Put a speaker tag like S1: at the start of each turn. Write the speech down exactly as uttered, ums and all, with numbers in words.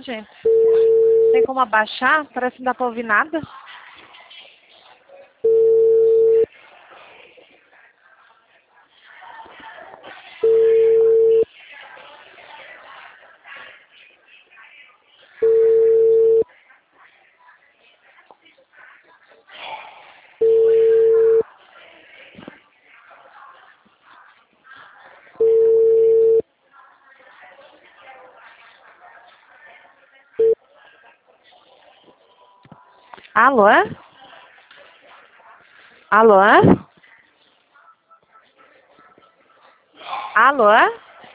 S1: gente. Tem como abaixar? Parece que não dá pra ouvir nada. Alô? Alô? Alô?